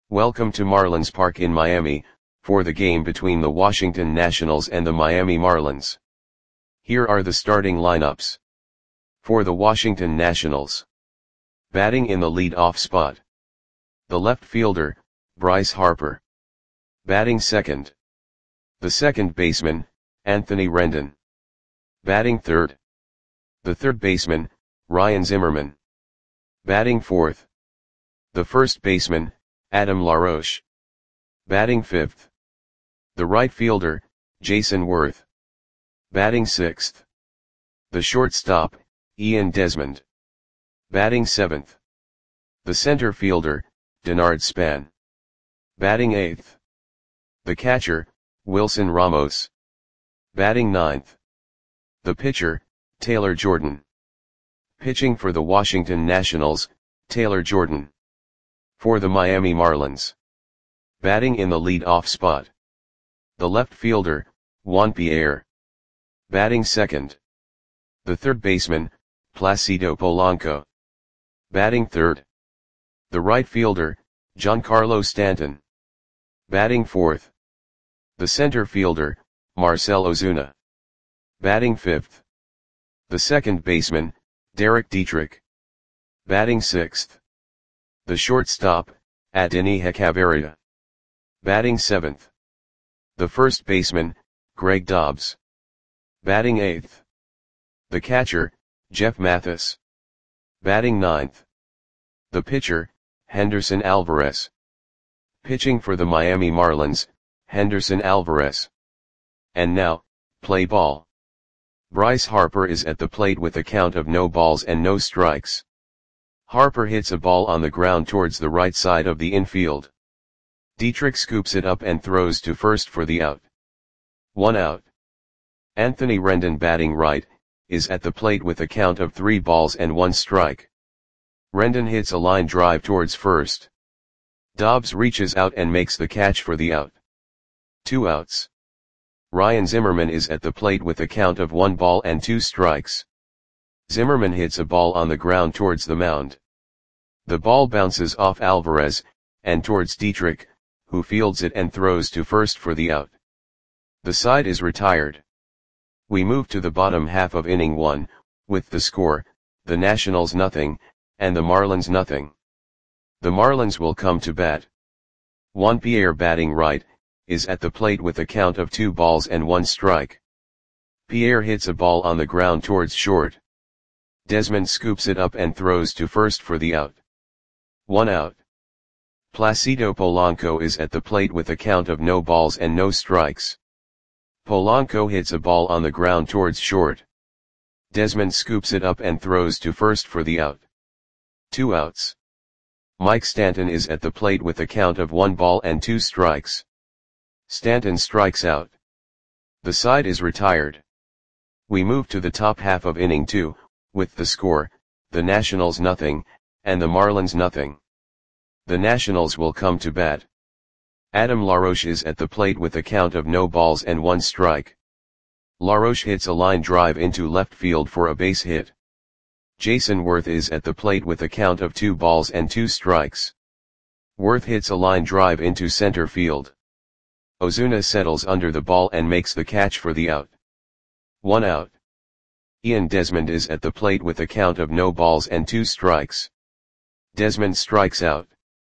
Welcome to Marlins Park in Miami, for the game between the Washington Nationals and the Miami Marlins. Here are the starting lineups. For the Washington Nationals. Batting in the lead-off spot. The left fielder, Bryce Harper. Batting second. The second baseman, Anthony Rendon. Batting third. The third baseman, Ryan Zimmerman. Batting fourth. The first baseman, Adam LaRoche. Batting fifth. The right fielder, Jason Worth. Batting sixth. The shortstop, Ian Desmond. Batting seventh. The center fielder, Denard Span. Batting eighth. The catcher, Wilson Ramos. Batting ninth. The pitcher, Taylor Jordan. Pitching for the Washington Nationals, Taylor Jordan. For the Miami Marlins. Batting in the lead-off spot. The left fielder, Juan Pierre. Batting second. The third baseman, Placido Polanco. Batting third. The right fielder, Giancarlo Stanton. Batting fourth. The center fielder, Marcell Ozuna. Batting fifth. The second baseman, Derek Dietrich. Batting sixth. The shortstop, Adeiny Hechavarria. Batting seventh. The first baseman, Greg Dobbs. Batting eighth. The catcher, Jeff Mathis. Batting ninth. The pitcher, Henderson Alvarez. Pitching for the Miami Marlins, Henderson Alvarez. And now, play ball. Bryce Harper is at the plate with a count of no balls and no strikes. Harper hits a ball on the ground towards the right side of the infield. Dietrich scoops it up and throws to first for the out. 1 out. Anthony Rendon, batting right, is at the plate with a count of 3 balls and 1 strike. Rendon hits a line drive towards first. Dobbs reaches out and makes the catch for the out. 2 outs. Ryan Zimmerman is at the plate with a count of 1 ball and 2 strikes. Zimmerman hits a ball on the ground towards the mound. The ball bounces off Alvarez, and towards Dietrich, who fields it and throws to first for the out. The side is retired. We move to the bottom half of inning 1, with the score, the Nationals nothing, and the Marlins nothing. The Marlins will come to bat. Juan Pierre, batting right, is at the plate with a count of 2 balls and 1 strike. Pierre hits a ball on the ground towards short. Desmond scoops it up and throws to first for the out. 1 out. Placido Polanco is at the plate with a count of no balls and no strikes. Polanco hits a ball on the ground towards short. Desmond scoops it up and throws to first for the out. 2 outs. Mike Stanton is at the plate with a count of 1 ball and 2 strikes. Stanton strikes out. The side is retired. We move to the top half of inning 2, with the score, the Nationals nothing, and the Marlins nothing. The Nationals will come to bat. Adam LaRoche is at the plate with a count of no balls and 1 strike. LaRoche hits a line drive into left field for a base hit. Jason Worth is at the plate with a count of 2 balls and 2 strikes. Worth hits a line drive into center field. Ozuna settles under the ball and makes the catch for the out. 1 out. Ian Desmond is at the plate with a count of no balls and 2 strikes. Desmond strikes out.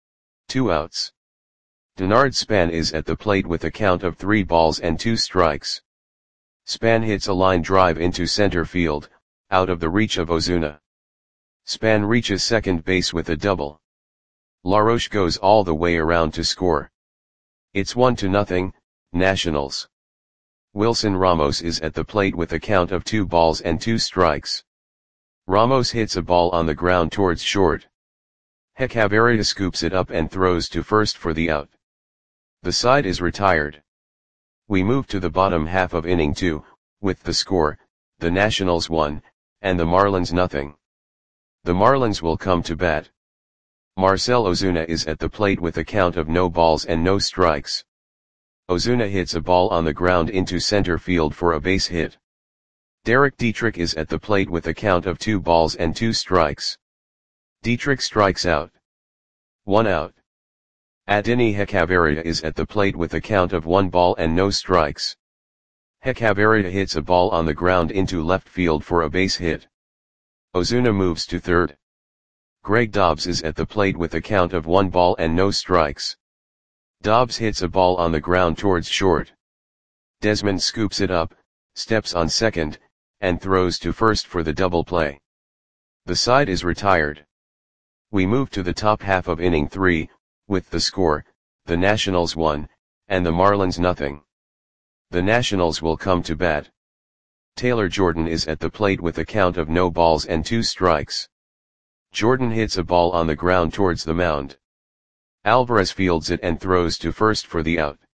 2 outs. Denard Span is at the plate with a count of 3 balls and 2 strikes. Span hits a line drive into center field, out of the reach of Ozuna. Span reaches second base with a double. LaRoche goes all the way around to score. It's 1-0, Nationals. Wilson Ramos is at the plate with a count of 2 balls and 2 strikes. Ramos hits a ball on the ground towards short. Hechavarria scoops it up and throws to first for the out. The side is retired. We move to the bottom half of inning 2, with the score, the Nationals 1, and the Marlins nothing. The Marlins will come to bat. Marcell Ozuna is at the plate with a count of no balls and no strikes. Ozuna hits a ball on the ground into center field for a base hit. Derek Dietrich is at the plate with a count of 2 balls and 2 strikes. Dietrich strikes out. 1 out. Adini Hekavarita is at the plate with a count of 1 ball and no strikes. Hekavarita hits a ball on the ground into left field for a base hit. Ozuna moves to third. Greg Dobbs is at the plate with a count of 1 ball and no strikes. Dobbs hits a ball on the ground towards short. Desmond scoops it up, steps on second, and throws to first for the double play. The side is retired. We move to the top half of inning 3, with the score, the Nationals 1, and the Marlins nothing. The Nationals will come to bat. Taylor Jordan is at the plate with a count of no balls and 2 strikes. Jordan hits a ball on the ground towards the mound. Alvarez fields it and throws to first for the out.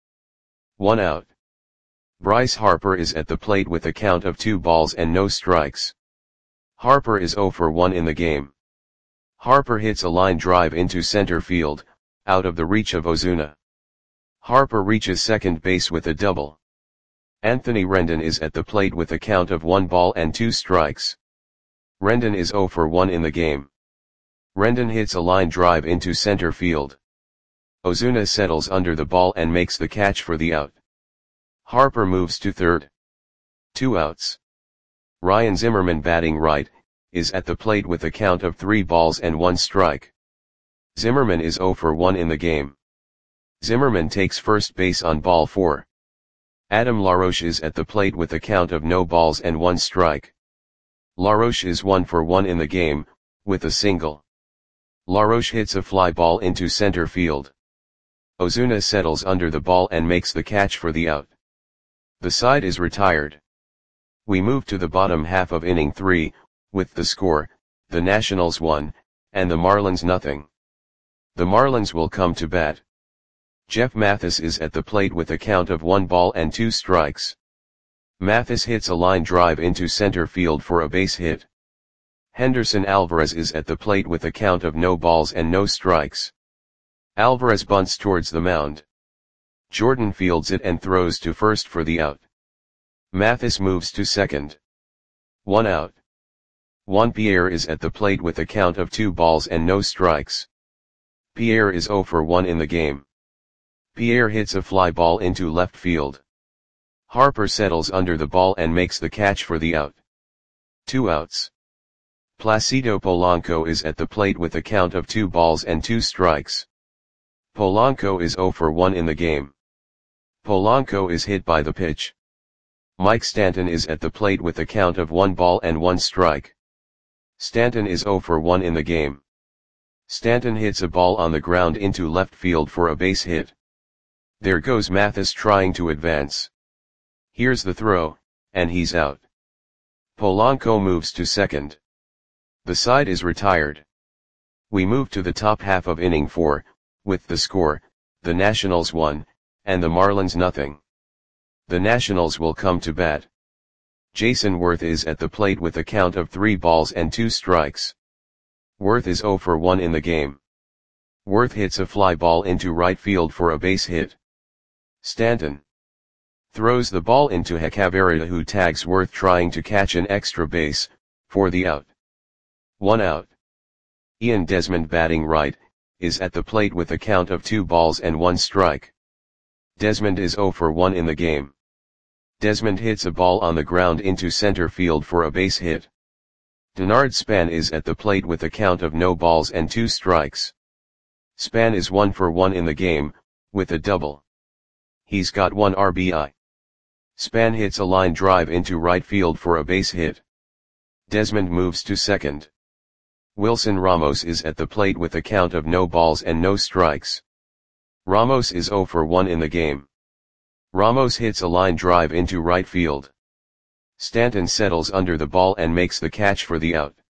1 out. Bryce Harper is at the plate with a count of 2 balls and no strikes. Harper is 0 for 1 in the game. Harper hits a line drive into center field, out of the reach of Ozuna. Harper reaches second base with a double. Anthony Rendon is at the plate with a count of 1 ball and 2 strikes. Rendon is 0 for 1 in the game. Rendon hits a line drive into center field. Ozuna settles under the ball and makes the catch for the out. Harper moves to third. 2 outs. Ryan Zimmerman, batting right, is at the plate with a count of 3 balls and 1 strike. Zimmerman is 0 for 1 in the game. Zimmerman takes first base on ball 4. Adam LaRoche is at the plate with a count of no balls and 1 strike. LaRoche is 1 for 1 in the game, with a single. LaRoche hits a fly ball into center field. Ozuna settles under the ball and makes the catch for the out. The side is retired. We move to the bottom half of inning 3, with the score, the Nationals 1, and the Marlins nothing. The Marlins will come to bat. Jeff Mathis is at the plate with a count of 1 ball and 2 strikes. Mathis hits a line drive into center field for a base hit. Henderson Alvarez is at the plate with a count of no balls and no strikes. Alvarez bunts towards the mound. Jordan fields it and throws to first for the out. Mathis moves to second. 1 out. Juan Pierre is at the plate with a count of 2 balls and no strikes. Pierre is 0 for 1 in the game. Pierre hits a fly ball into left field. Harper settles under the ball and makes the catch for the out. 2 outs. Placido Polanco is at the plate with a count of 2 balls and 2 strikes. Polanco is 0 for 1 in the game. Polanco is hit by the pitch. Mike Stanton is at the plate with a count of 1 ball and 1 strike. Stanton is 0 for 1 in the game. Stanton hits a ball on the ground into left field for a base hit. There goes Mathis trying to advance. Here's the throw, and he's out. Polanco moves to second. The side is retired. We move to the top half of inning 4, with the score, the Nationals 1, and the Marlins nothing. The Nationals will come to bat. Jason Worth is at the plate with a count of 3 balls and 2 strikes. Worth is 0 for 1 in the game. Worth hits a fly ball into right field for a base hit. Stanton throws the ball into Hekavarita, who tags Worth trying to catch an extra base, for the out. 1 out. Ian Desmond, batting right, is at the plate with a count of 2 balls and 1 strike. Desmond is 0 for 1 in the game. Desmond hits a ball on the ground into center field for a base hit. Denard Span is at the plate with a count of no balls and 2 strikes. Span is 1 for 1 in the game, with a double. He's got 1 RBI. Span hits a line drive into right field for a base hit. Desmond moves to second. Wilson Ramos is at the plate with a count of no balls and no strikes. Ramos is 0 for 1 in the game. Ramos hits a line drive into right field. Stanton settles under the ball and makes the catch for the out.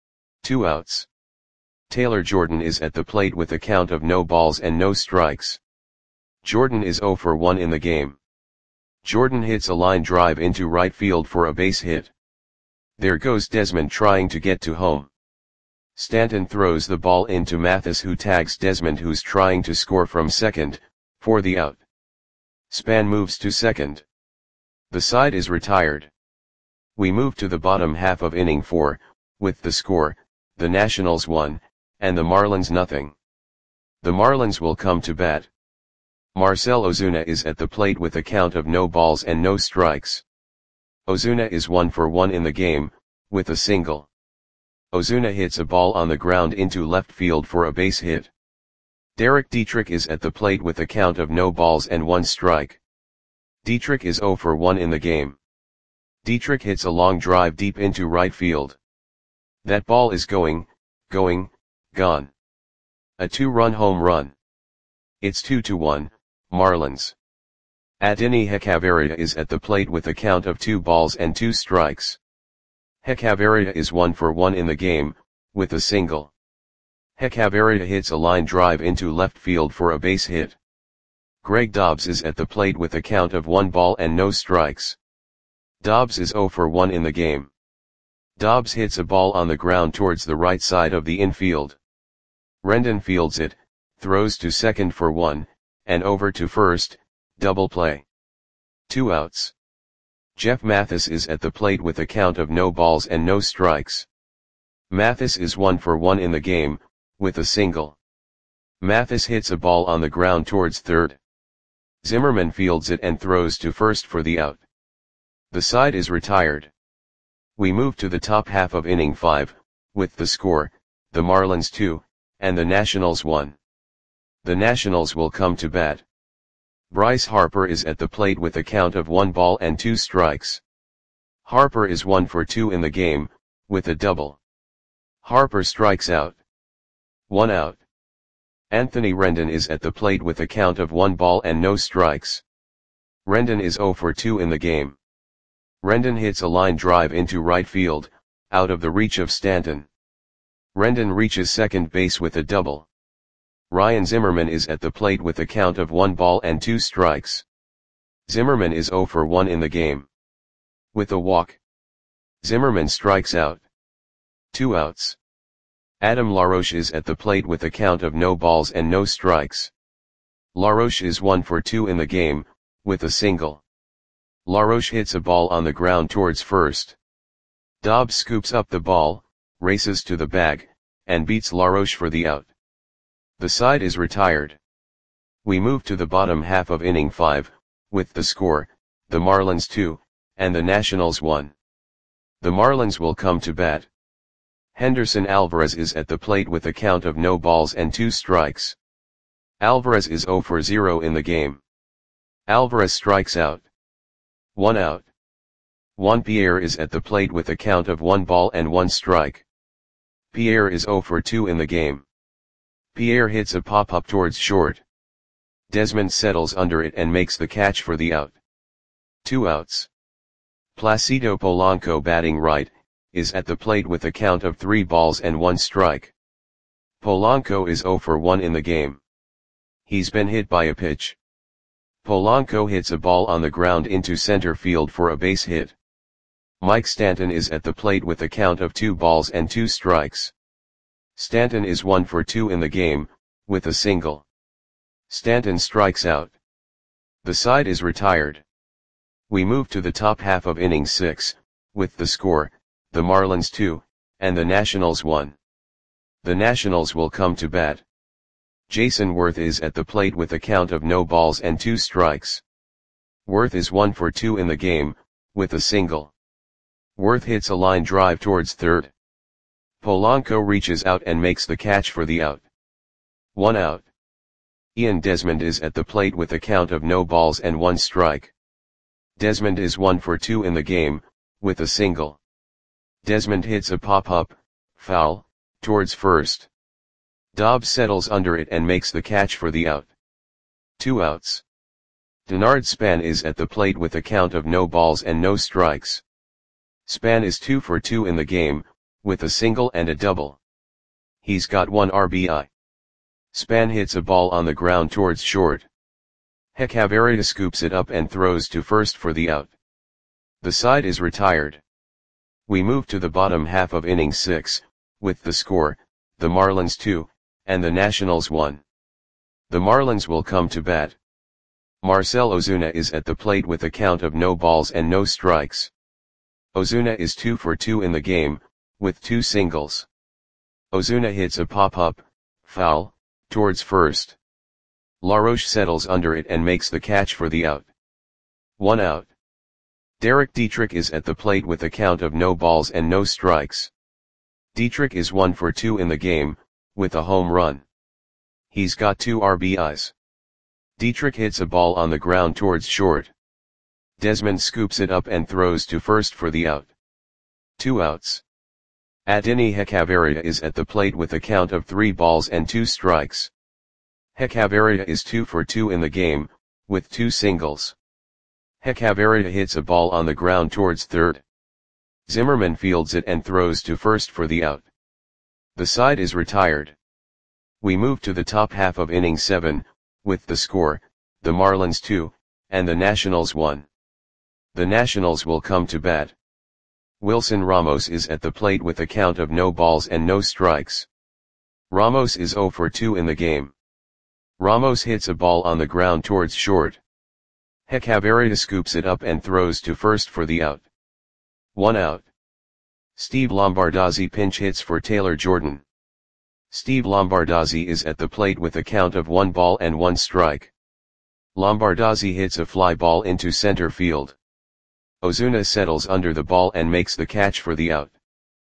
2 outs. Taylor Jordan is at the plate with a count of no balls and no strikes. Jordan is 0 for 1 in the game. Jordan hits a line drive into right field for a base hit. There goes Desmond trying to get to home. Stanton throws the ball into Mathis, who tags Desmond, who's trying to score from second, for the out. Span moves to second. The side is retired. We move to the bottom half of inning 4, with the score, the Nationals 1, and the Marlins nothing. The Marlins will come to bat. Marcell Ozuna is at the plate with a count of no balls and no strikes. Ozuna is 1 for 1 in the game, with a single. Ozuna hits a ball on the ground into left field for a base hit. Derek Dietrich is at the plate with a count of no balls and 1 strike. Dietrich is 0 for 1 in the game. Dietrich hits a long drive deep into right field. That ball is gone. A 2-run home run. It's 2-1, Marlins. Adeiny Hechavarria is at the plate with a count of 2 balls and 2 strikes. Hechavarria is 1 for 1 in the game, with a single. Hechavarria hits a line drive into left field for a base hit. Greg Dobbs is at the plate with a count of 1 ball and no strikes. Dobbs is 0 for 1 in the game. Dobbs hits a ball on the ground towards the right side of the infield. Rendon fields it, throws to second for 1, and over to first, double play. 2 outs. Jeff Mathis is at the plate with a count of no balls and no strikes. Mathis is 1 for 1 in the game, with a single. Mathis hits a ball on the ground towards third. Zimmerman fields it and throws to first for the out. The side is retired. We move to the top half of inning 5, with the score, the Marlins 2, and the Nationals 1. The Nationals will come to bat. Bryce Harper is at the plate with a count of 1 ball and 2 strikes. Harper is 1 for 2 in the game, with a double. Harper strikes out. 1 out. Anthony Rendon is at the plate with a count of 1 ball and no strikes. Rendon is 0 for 2 in the game. Rendon hits a line drive into right field, out of the reach of Stanton. Rendon reaches second base with a double. Ryan Zimmerman is at the plate with a count of 1 ball and 2 strikes. Zimmerman is 0 for 1 in the game. With a walk. Zimmerman strikes out. 2 outs. Adam LaRoche is at the plate with a count of no balls and no strikes. LaRoche is 1 for 2 in the game, with a single. LaRoche hits a ball on the ground towards first. Dobbs scoops up the ball, races to the bag, and beats LaRoche for the out. The side is retired. We move to the bottom half of inning 5, with the score, the Marlins 2, and the Nationals 1. The Marlins will come to bat. Henderson Alvarez is at the plate with a count of no balls and 2 strikes. Alvarez is 0 for 0 in the game. Alvarez strikes out. 1 out. Juan Pierre is at the plate with a count of 1 ball and 1 strike. Pierre is 0 for 2 in the game. Pierre hits a pop-up towards short. Desmond settles under it and makes the catch for the out. 2 outs. Placido Polanco, batting right, is at the plate with a count of 3 balls and 1 strike. Polanco is 0 for 1 in the game. He's been hit by a pitch. Polanco hits a ball on the ground into center field for a base hit. Mike Stanton is at the plate with a count of 2 balls and 2 strikes. Stanton is 1 for 2 in the game, with a single. Stanton strikes out. The side is retired. We move to the top half of inning 6, with the score, the Marlins 2, and the Nationals 1. The Nationals will come to bat. Jason Worth is at the plate with a count of no balls and 2 strikes. Worth is 1 for 2 in the game, with a single. Worth hits a line drive towards third. Polanco reaches out and makes the catch for the out. 1 out. Ian Desmond is at the plate with a count of no balls and 1 strike. Desmond is 1 for 2 in the game, with a single. Desmond hits a pop-up, foul, towards first. Dobbs settles under it and makes the catch for the out. 2 outs. Denard Span is at the plate with a count of no balls and no strikes. Span is 2 for 2 in the game, with a single and a double. He's got 1 RBI. Span hits a ball on the ground towards short. Hechavarria scoops it up and throws to first for the out. The side is retired. We move to the bottom half of inning 6, with the score, the Marlins 2, and the Nationals 1. The Marlins will come to bat. Marcell Ozuna is at the plate with a count of no balls and no strikes. Ozuna is 2 for 2 in the game, with 2 singles. Ozuna hits a pop-up, foul, towards first. LaRoche settles under it and makes the catch for the out. 1 out. Derek Dietrich is at the plate with a count of no balls and no strikes. Dietrich is 1 for 2 in the game, with a home run. He's got 2 RBIs. Dietrich hits a ball on the ground towards short. Desmond scoops it up and throws to first for the out. 2 outs. Adeiny Hechavarria is at the plate with a count of 3 balls and 2 strikes. Hechavarria is 2 for 2 in the game, with 2 singles. Hechavarria hits a ball on the ground towards third. Zimmerman fields it and throws to first for the out. The side is retired. We move to the top half of inning 7, with the score, the Marlins 2, and the Nationals 1. The Nationals will come to bat. Wilson Ramos is at the plate with a count of no balls and no strikes. Ramos is 0 for 2 in the game. Ramos hits a ball on the ground towards short. Hechavarria scoops it up and throws to first for the out. 1 out. Steve Lombardozzi pinch hits for Taylor Jordan. Steve Lombardozzi is at the plate with a count of 1 ball and 1 strike. Lombardozzi hits a fly ball into center field. Ozuna settles under the ball and makes the catch for the out.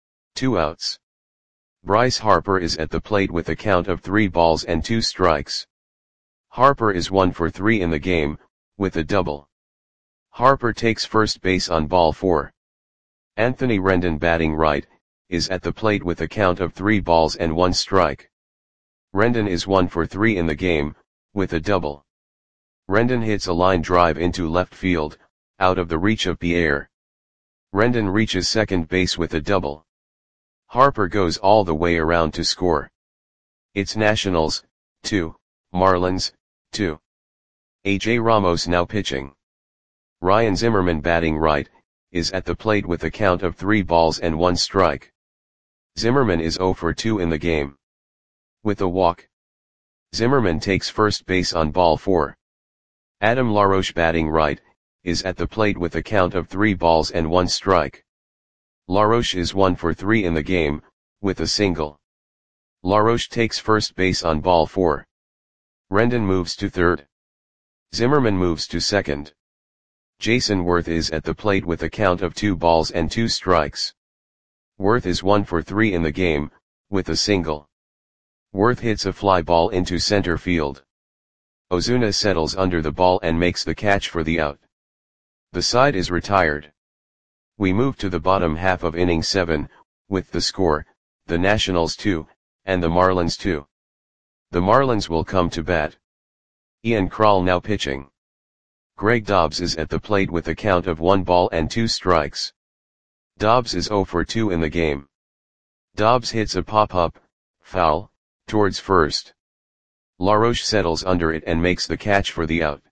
2 outs. Bryce Harper is at the plate with a count of 3 balls and 2 strikes. Harper is 1 for 3 in the game, with a double. Harper takes first base on ball 4. Anthony Rendon, batting right, is at the plate with a count of 3 balls and 1 strike. Rendon is 1 for 3 in the game, with a double. Rendon hits a line drive into left field, out of the reach of Pierre. Rendon reaches second base with a double. Harper goes all the way around to score. It's Nationals, 2, Marlins, 2. A.J. Ramos now pitching. Ryan Zimmerman, batting right, is at the plate with a count of 3 balls and 1 strike. Zimmerman is 0 for 2 in the game. With a walk. Zimmerman takes first base on ball 4. Adam LaRoche, batting right, is at the plate with a count of 3 balls and 1 strike. LaRoche is 1 for 3 in the game, with a single. LaRoche takes first base on ball 4. Rendon moves to third. Zimmerman moves to second. Jason Worth is at the plate with a count of 2 balls and 2 strikes. Worth is 1 for 3 in the game, with a single. Worth hits a fly ball into center field. Ozuna settles under the ball and makes the catch for the out. The side is retired. We move to the bottom half of inning 7, with the score, the Nationals 2, and the Marlins 2. The Marlins will come to bat. Ian Krall now pitching. Greg Dobbs is at the plate with a count of 1 ball and 2 strikes. Dobbs is 0 for 2 in the game. Dobbs hits a pop-up, foul, towards first. LaRoche settles under it and makes the catch for the out.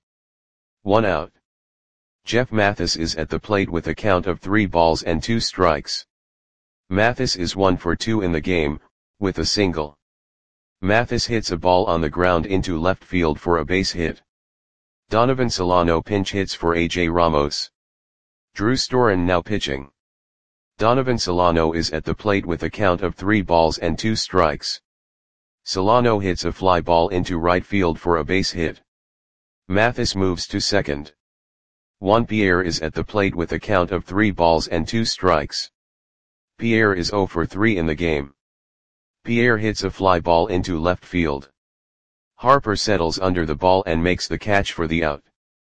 1 out. Jeff Mathis is at the plate with a count of 3 balls and 2 strikes. Mathis is 1 for 2 in the game, with a single. Mathis hits a ball on the ground into left field for a base hit. Donovan Solano pinch hits for A.J. Ramos. Drew Storen now pitching. Donovan Solano is at the plate with a count of 3 balls and 2 strikes. Solano hits a fly ball into right field for a base hit. Mathis moves to second. Juan Pierre is at the plate with a count of 3 balls and 2 strikes. Pierre is 0 for 3 in the game. Pierre hits a fly ball into left field. Harper settles under the ball and makes the catch for the out.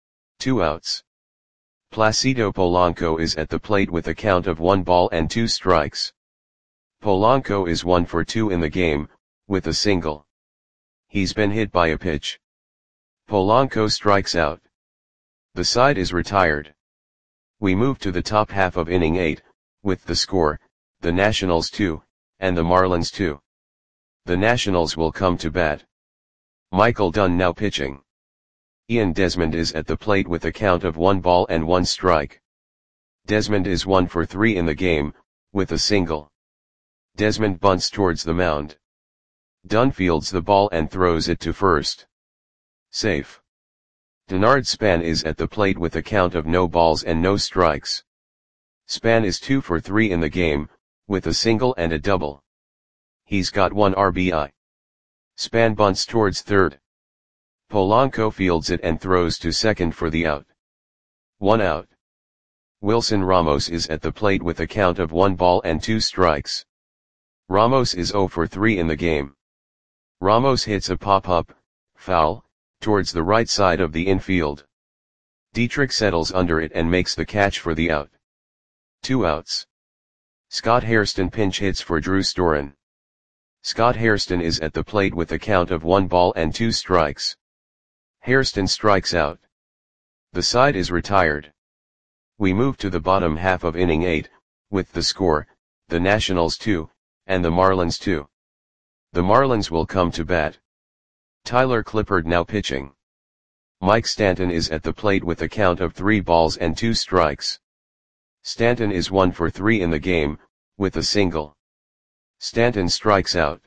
2 outs. Placido Polanco is at the plate with a count of 1 ball and 2 strikes. Polanco is 1 for 2 in the game, with a single. He's been hit by a pitch. Polanco strikes out. The side is retired. We move to the top half of inning 8, with the score, the Nationals 2, and the Marlins 2. The Nationals will come to bat. Michael Dunn now pitching. Ian Desmond is at the plate with a count of 1 ball and 1 strike. Desmond is 1 for 3 in the game, with a single. Desmond bunts towards the mound. Dunn fields the ball and throws it to first. Safe. Denard Span is at the plate with a count of no balls and no strikes. Span is 2 for 3 in the game, with a single and a double. He's got 1 RBI. Span bunts towards third. Polanco fields it and throws to second for the out. 1 out. Wilson Ramos is at the plate with a count of 1 ball and 2 strikes. Ramos is 0 for 3 in the game. Ramos hits a pop-up, foul, towards the right side of the infield. Dietrich settles under it and makes the catch for the out. 2 outs. Scott Hairston pinch hits for Drew Storen. Scott Hairston is at the plate with a count of 1 ball and 2 strikes. Hairston strikes out. The side is retired. We move to the bottom half of inning 8, with the score, the Nationals 2, and the Marlins 2. The Marlins will come to bat. Tyler Clippard now pitching. Mike Stanton is at the plate with a count of 3 balls and 2 strikes. Stanton is 1 for 3 in the game, with a single. Stanton strikes out.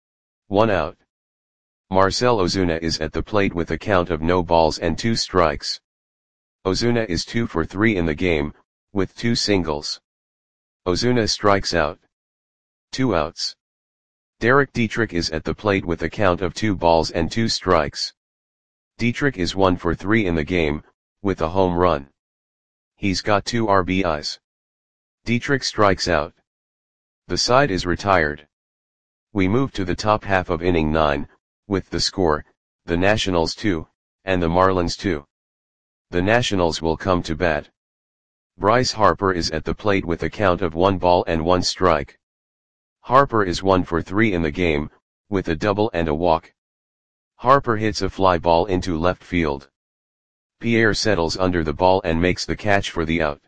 1 out. Marcell Ozuna is at the plate with a count of no balls and 2 strikes. Ozuna is 2 for 3 in the game, with 2 singles. Ozuna strikes out. 2 outs. Derek Dietrich is at the plate with a count of 2 balls and 2 strikes. Dietrich is 1 for 3 in the game, with a home run. He's got 2 RBIs. Dietrich strikes out. The side is retired. We move to the top half of inning 9, with the score, the Nationals 2, and the Marlins 2. The Nationals will come to bat. Bryce Harper is at the plate with a count of 1 ball and 1 strike. Harper is 1 for 3 in the game, with a double and a walk. Harper hits a fly ball into left field. Pierre settles under the ball and makes the catch for the out.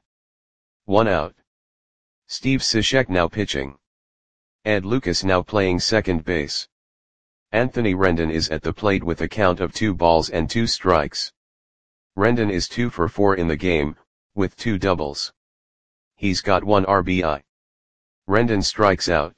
1 out. Steve Cishek now pitching. Ed Lucas now playing second base. Anthony Rendon is at the plate with a count of 2 balls and 2 strikes. Rendon is 2 for 4 in the game, with 2 doubles. He's got 1 RBI. Rendon strikes out.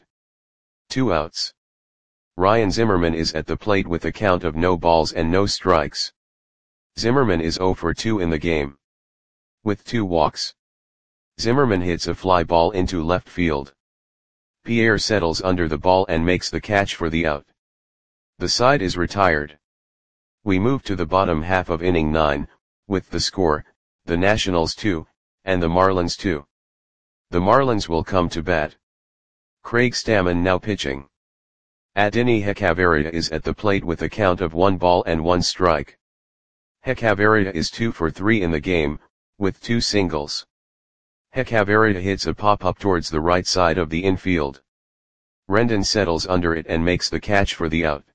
2 outs. Ryan Zimmerman is at the plate with a count of no balls and no strikes. Zimmerman is 0 for 2 in the game. With 2 walks. Zimmerman hits a fly ball into left field. Pierre settles under the ball and makes the catch for the out. The side is retired. We move to the bottom half of inning 9, with the score, the Nationals 2, and the Marlins 2. The Marlins will come to bat. Craig Stammen now pitching. Adeiny Hechavarria is at the plate with a count of 1 ball and 1 strike. Hechavarria is 2 for 3 in the game, with 2 singles. Hechavarria hits a pop-up towards the right side of the infield. Rendon settles under it and makes the catch for the out.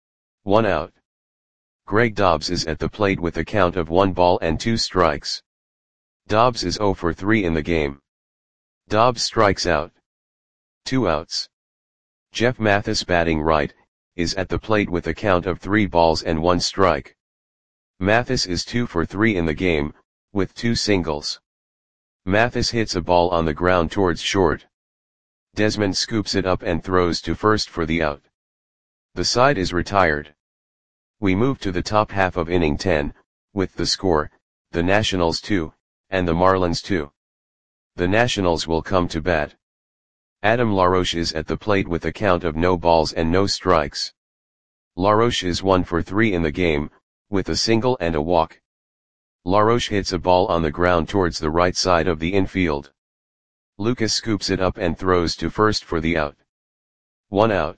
1 out. Greg Dobbs is at the plate with a count of 1 ball and 2 strikes. Dobbs is 0 for 3 in the game. Dobbs strikes out. 2 outs. Jeff Mathis batting right, is at the plate with a count of 3 balls and 1 strike. Mathis is 2 for 3 in the game, with 2 singles. Mathis hits a ball on the ground towards short. Desmond scoops it up and throws to first for the out. The side is retired. We move to the top half of inning 10, with the score, the Nationals 2, and the Marlins 2. The Nationals will come to bat. Adam LaRoche is at the plate with a count of no balls and no strikes. LaRoche is 1 for 3 in the game, with a single and a walk. LaRoche hits a ball on the ground towards the right side of the infield. Lucas scoops it up and throws to first for the out. 1 out.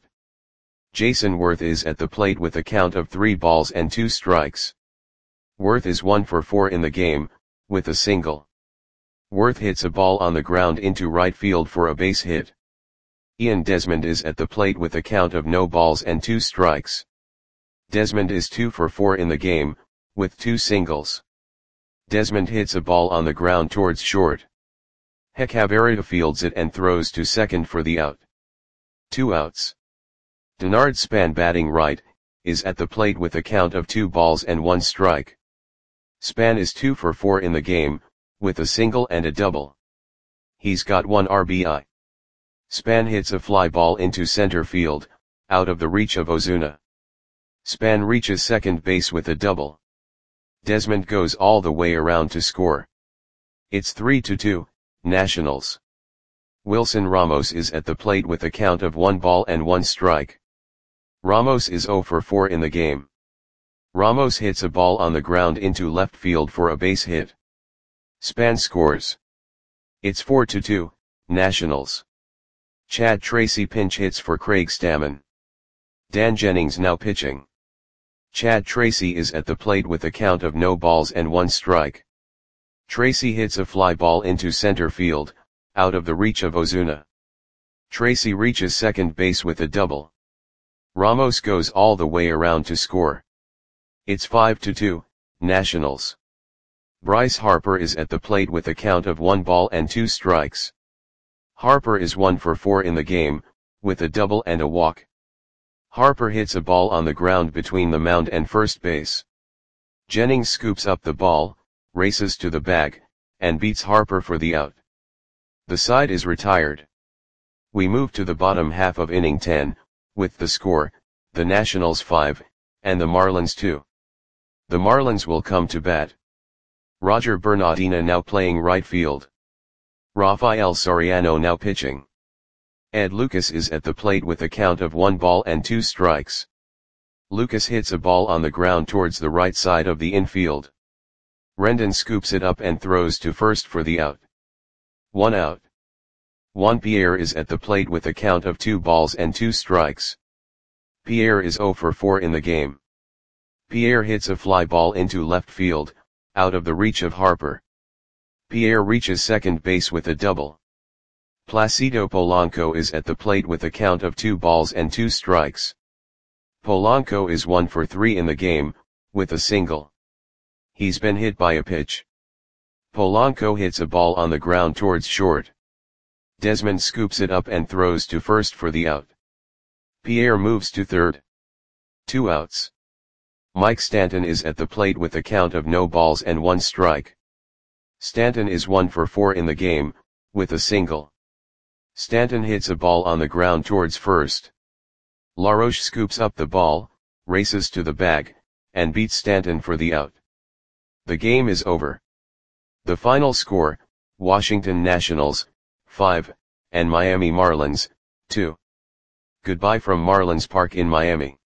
Jason Worth is at the plate with a count of 3 balls and 2 strikes. Worth is 1 for 4 in the game, with a single. Worth hits a ball on the ground into right field for a base hit. Ian Desmond is at the plate with a count of no balls and 2 strikes. Desmond is 2 for 4 in the game, with 2 singles. Desmond hits a ball on the ground towards short. Hechavarria fields it and throws to second for the out. 2 outs. Denard Span batting right, is at the plate with a count of 2 balls and 1 strike. Span is 2 for 4 in the game, with a single and a double. He's got 1 RBI. Span hits a fly ball into center field, out of the reach of Ozuna. Span reaches second base with a double. Desmond goes all the way around to score. It's 3-2, Nationals. Wilson Ramos is at the plate with a count of 1 ball and 1 strike. Ramos is 0 for 4 in the game. Ramos hits a ball on the ground into left field for a base hit. Span scores. It's 4-2, Nationals. Chad Tracy pinch hits for Craig Stammen. Dan Jennings now pitching. Chad Tracy is at the plate with a count of no balls and 1 strike. Tracy hits a fly ball into center field, out of the reach of Ozuna. Tracy reaches second base with a double. Ramos goes all the way around to score. It's 5-2, Nationals. Bryce Harper is at the plate with a count of 1 ball and 2 strikes. Harper is 1 for 4 in the game, with a double and a walk. Harper hits a ball on the ground between the mound and first base. Jennings scoops up the ball, races to the bag, and beats Harper for the out. The side is retired. We move to the bottom half of inning 10, with the score, the Nationals 5, and the Marlins 2. The Marlins will come to bat. Roger Bernardina now playing right field. Rafael Soriano now pitching. Ed Lucas is at the plate with a count of 1 ball and 2 strikes. Lucas hits a ball on the ground towards the right side of the infield. Rendon scoops it up and throws to first for the out. 1 out. Juan Pierre is at the plate with a count of 2 balls and 2 strikes. Pierre is 0 for 4 in the game. Pierre hits a fly ball into left field, out of the reach of Harper. Pierre reaches second base with a double. Placido Polanco is at the plate with a count of 2 balls and 2 strikes. Polanco is 1 for 3 in the game, with a single. He's been hit by a pitch. Polanco hits a ball on the ground towards short. Desmond scoops it up and throws to first for the out. Pierre moves to third. 2 outs. Mike Stanton is at the plate with a count of no balls and 1 strike. Stanton is 1 for 4 in the game, with a single. Stanton hits a ball on the ground towards first. LaRoche scoops up the ball, races to the bag, and beats Stanton for the out. The game is over. The final score, Washington Nationals, 5, and Miami Marlins, 2. Goodbye from Marlins Park in Miami.